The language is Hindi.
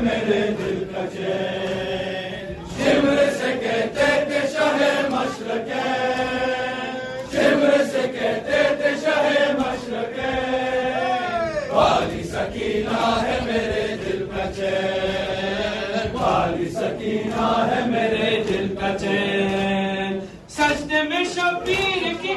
मेरे दिल का चैन। शिमर से कहते थे शाहे मशरक़े, शिमर से कहते थे शाहे मशरक़े, वाली सकीना है मेरे दिल का चैन, वाली सकीना है मेरे दिल का चैन। सजदे में शबीर की